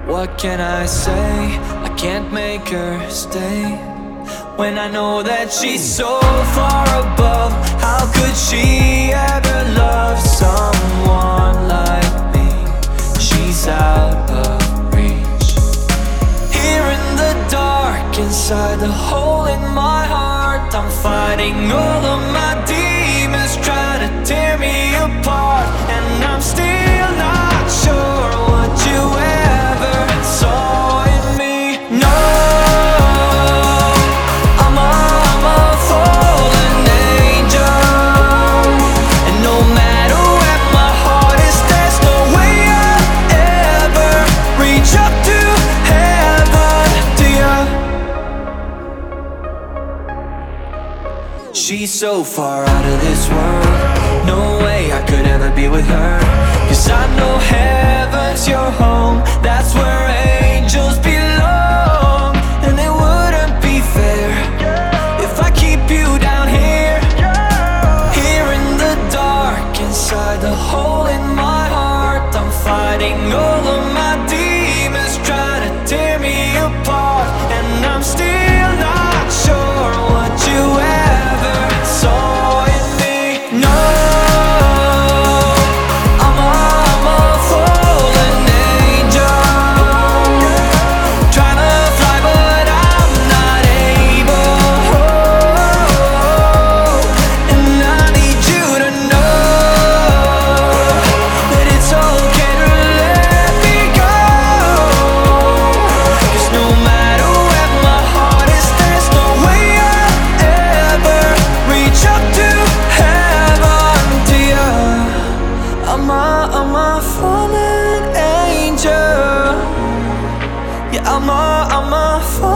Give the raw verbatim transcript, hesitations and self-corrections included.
What can I say? I can't make her stay when I know that she's so far above. How could she ever love someone like me? She's out of reach. Here in the dark, inside the hole in my heart, I'm fighting all of my demons, trying to tear me apart. And I'm still not sure what you ever saw in me. No, I'm a, I'm a fallen angel, and no matter where my heart is, there's no way I'll ever reach up to heaven to you. She's so far out of this world, no way I could ever be with her. Cause I know heaven's your home, that's where angels belong. And it wouldn't be fair if I keep you down here, here in the dark, inside the hole in my heart. I'm fighting all of my demons, trying to tear me apart. And I'm still not sure what you ever saw in me. No, I'm a, I'm a fallen angel, trying to fly but I'm not able. And I need you to know that it's okay to let me go. Cause no matter where my heart is, there's no way I'll ever reach up to heaven to you. I'm a, I'm a fallen angel. Yeah, I'm a, I'm a fallen